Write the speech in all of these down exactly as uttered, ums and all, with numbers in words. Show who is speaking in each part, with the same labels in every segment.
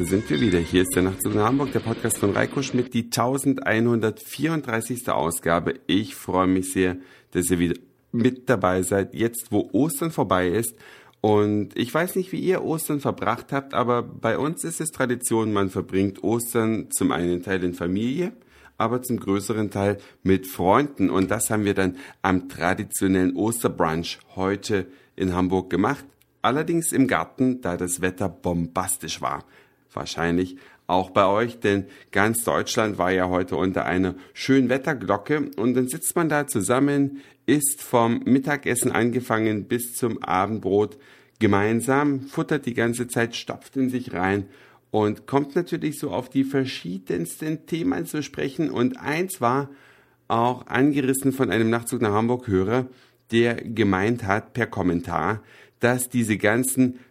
Speaker 1: sind wir wieder. Hier ist der Nachtzug nach Hamburg, der Podcast von Reiko Schmidt, die elfhundertvierunddreißigste Ausgabe. Ich freue mich sehr, dass ihr wieder mit dabei seid, jetzt wo Ostern vorbei ist. Und ich weiß nicht, wie ihr Ostern verbracht habt, aber bei uns ist es Tradition, man verbringt Ostern zum einen Teil in Familie, aber zum größeren Teil mit Freunden. Und das haben wir dann am traditionellen Osterbrunch heute in Hamburg gemacht. Allerdings im Garten, da das Wetter bombastisch war. Wahrscheinlich auch bei euch, denn ganz Deutschland war ja heute unter einer schönen Wetterglocke. Und dann sitzt man da zusammen, isst vom Mittagessen angefangen bis zum Abendbrot gemeinsam, futtert die ganze Zeit, stopft in sich rein und kommt natürlich so auf die verschiedensten Themen zu sprechen. Und eins war auch angerissen von einem Nachtzug nach Hamburg-Hörer, der gemeint hat per Kommentar, dass diese ganzen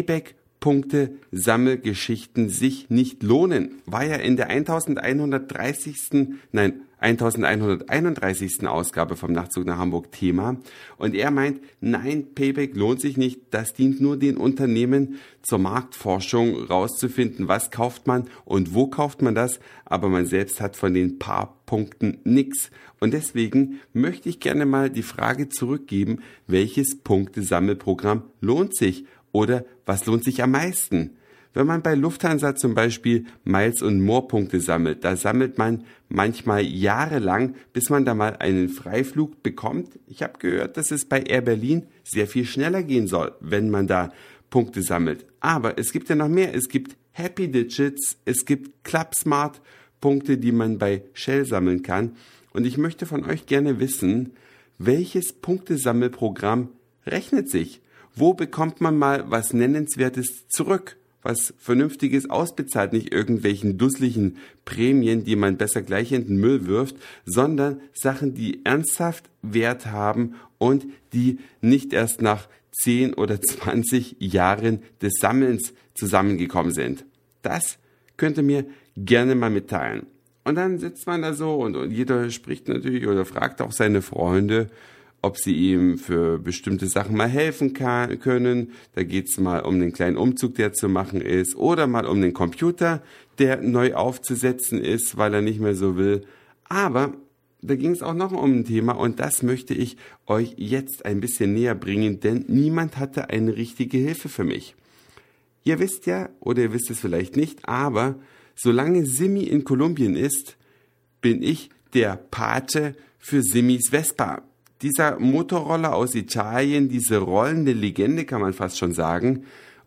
Speaker 1: Payback-Punkte-Sammelgeschichten sich nicht lohnen. War ja in der elfhundertdreißigsten Nein, elfhunderteinunddreißigsten Ausgabe vom Nachtzug nach Hamburg Thema. Und er meint, nein, Payback lohnt sich nicht. Das dient nur den Unternehmen zur Marktforschung, rauszufinden, was kauft man und wo kauft man das. Aber man selbst hat von den paar Punkten nix. Und deswegen möchte ich gerne mal die Frage zurückgeben, welches Punktesammelprogramm lohnt sich oder was lohnt sich am meisten? Wenn man bei Lufthansa zum Beispiel Miles- und More-Punkte sammelt, da sammelt man manchmal jahrelang, bis man da mal einen Freiflug bekommt. Ich habe gehört, dass es bei Air Berlin sehr viel schneller gehen soll, wenn man da Punkte sammelt. Aber es gibt ja noch mehr. Es gibt Happy Digits, es gibt Club Smart Punkte, die man bei Shell sammeln kann. Und ich möchte von euch gerne wissen, welches Punktesammelprogramm rechnet sich? Wo bekommt man mal was Nennenswertes zurück? Was Vernünftiges ausbezahlt, nicht irgendwelchen dusseligen Prämien, die man besser gleich in den Müll wirft, sondern Sachen, die ernsthaft Wert haben und die nicht erst nach zehn oder zwanzig Jahren des Sammelns zusammengekommen sind. Das könnt ihr mir gerne mal mitteilen. Und dann sitzt man da so und, und jeder spricht natürlich oder fragt auch seine Freunde, ob sie ihm für bestimmte Sachen mal helfen kann, können. Da geht's mal um den kleinen Umzug, der zu machen ist, oder mal um den Computer, der neu aufzusetzen ist, weil er nicht mehr so will. Aber da ging es auch noch um ein Thema und das möchte ich euch jetzt ein bisschen näher bringen, denn niemand hatte eine richtige Hilfe für mich. Ihr wisst ja, oder ihr wisst es vielleicht nicht, aber solange Simi in Kolumbien ist, bin ich der Pate für Simis Vespa. Dieser Motorroller aus Italien, diese rollende Legende kann man fast schon sagen.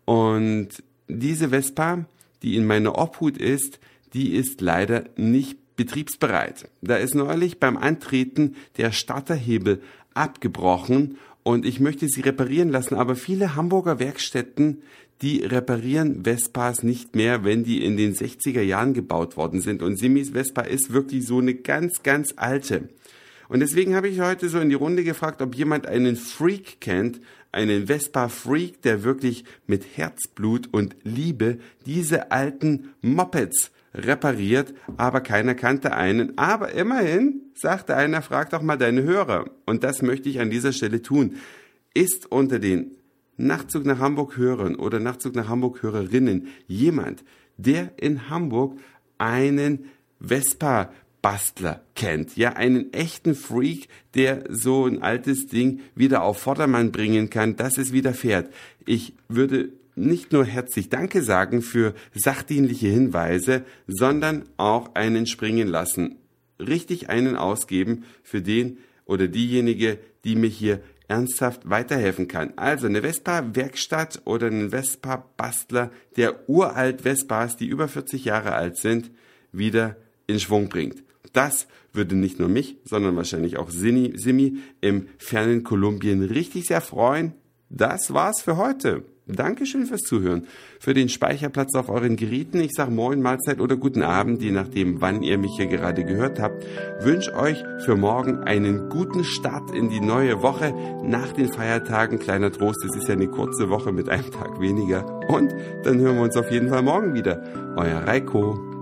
Speaker 1: Und diese Vespa, die in meiner Obhut ist, die ist leider nicht betriebsbereit. Da ist neulich beim Antreten der Starterhebel abgebrochen und ich möchte sie reparieren lassen. Aber viele Hamburger Werkstätten, die reparieren Vespas nicht mehr, wenn die in den sechziger Jahren gebaut worden sind. Und Simis Vespa ist wirklich so eine ganz, ganz alte. Und deswegen habe ich heute so in die Runde gefragt, ob jemand einen Freak kennt, einen Vespa-Freak, der wirklich mit Herzblut und Liebe diese alten Mopeds repariert, aber keiner kannte einen. Aber immerhin, sagte einer, frag doch mal deine Hörer. Und das möchte ich an dieser Stelle tun. Ist unter den Nachtzug nach Hamburg Hörern oder Nachtzug nach Hamburg Hörerinnen jemand, der in Hamburg einen Vespa Bastler kennt, ja, einen echten Freak, der so ein altes Ding wieder auf Vordermann bringen kann, dass es wieder fährt. Ich würde nicht nur herzlich Danke sagen für sachdienliche Hinweise, sondern auch einen springen lassen. Richtig einen ausgeben für den oder diejenige, die mir hier ernsthaft weiterhelfen kann. Also eine Vespa-Werkstatt oder einen Vespa-Bastler, der uralt Vespas, die über vierzig Jahre alt sind, wieder in Schwung bringt. Das würde nicht nur mich, sondern wahrscheinlich auch Simi, Simi im fernen Kolumbien richtig sehr freuen. Das war's für heute. Dankeschön fürs Zuhören, für den Speicherplatz auf euren Geräten. Ich sage Moin, Mahlzeit oder guten Abend, je nachdem, wann ihr mich hier gerade gehört habt. Wünsche euch für morgen einen guten Start in die neue Woche nach den Feiertagen. Kleiner Trost, es ist ja eine kurze Woche mit einem Tag weniger. Und dann hören wir uns auf jeden Fall morgen wieder. Euer Reiko.